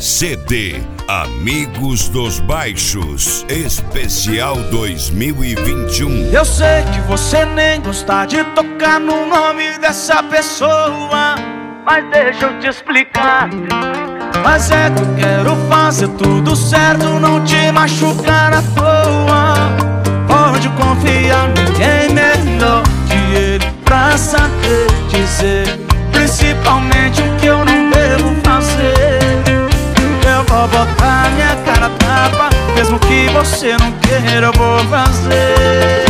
CD Amigos dos Baixos, especial 2021. Eu sei que você nem gosta de tocar no nome dessa pessoa, mas deixa eu te explicar. Mas é que eu quero fazer tudo certo, não te machucar à toa. Pode confiar, ninguém melhor que ele pra saber dizer, principalmente o que eu não devo fazer. Eu vou botar minha cara a tapa, mesmo que você não queira, eu vou fazer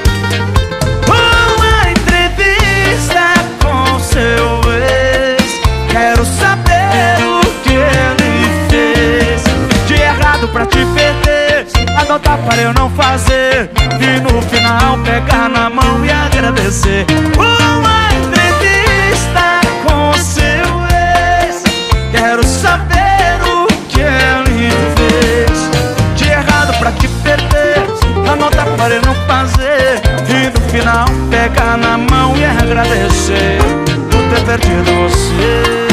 uma entrevista com seu ex. Quero saber o que ele fez de errado pra te perder, anotar para eu não fazer e no final pegar na mão e agradecer. Uma entrevista com seu ex. Quero saber o que ele fez de errado pra te perder, anotar para eu não fazer e no final pegar na mão e agradecer por ter perdido você.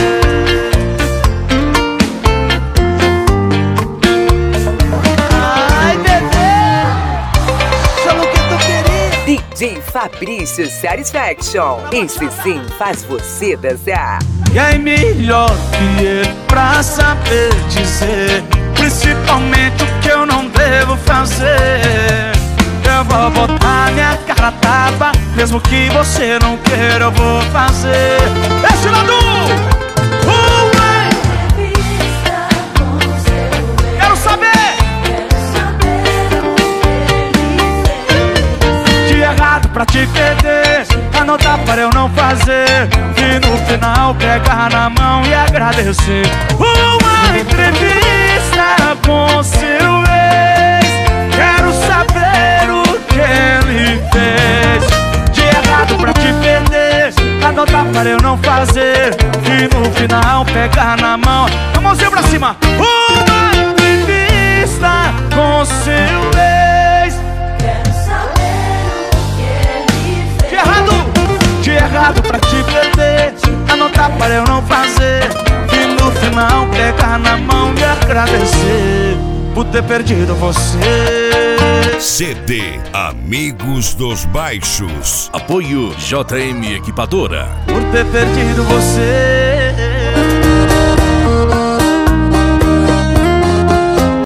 DJ Fabrício Satisfaction. Esse sim faz você dançar. E é melhor que ele pra saber dizer, principalmente o que eu não devo fazer. Eu vou botar minha cara a tapa, mesmo que você não queira, eu vou fazer. Esse lado! Quero saber! Pra te perder, anotar para eu não fazer e no final pegar na mão e agradecer. Uma entrevista com seu ex. Quero saber o que ele fez de errado pra te perder, anotar para eu não fazer e no final pegar na mão. A mãozinha pra cima. Uma entrevista com seu ex. De errado pra te perder, anotar para eu não fazer e no final pegar na mão e agradecer por ter perdido você. CD Amigos dos Baixos. Apoio JM Equipadora. Por ter perdido você.